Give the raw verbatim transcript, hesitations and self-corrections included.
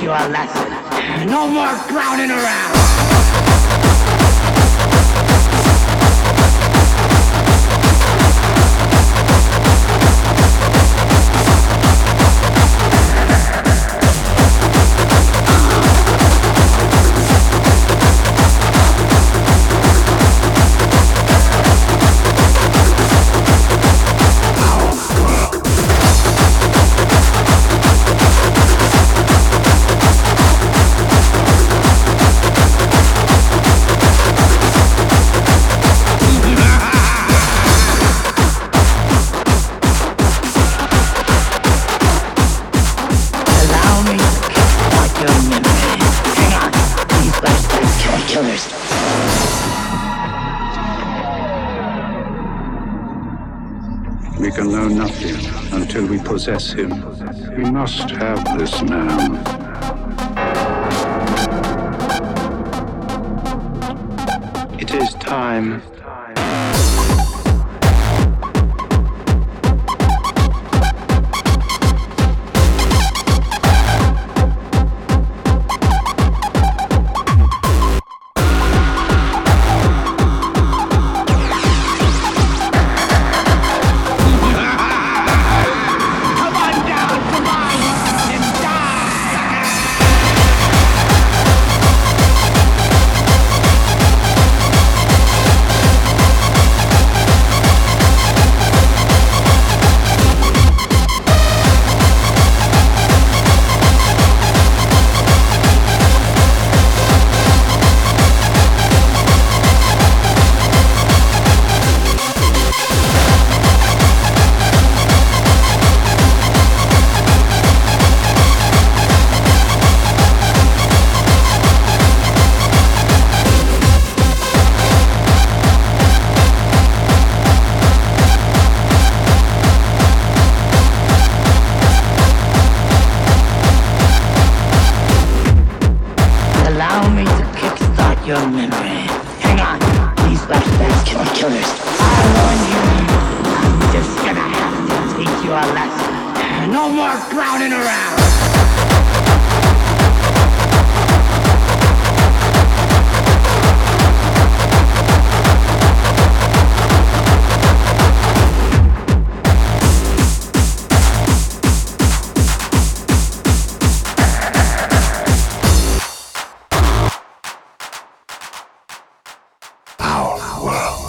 you a lesson. No more clowning around. We can know nothing until we possess him. We must have this man. It is time. Your memory. Hang on, these flashbacks killer killers. I warn you, I'm just gonna have to teach you a lesson. No more clowning around. Our world.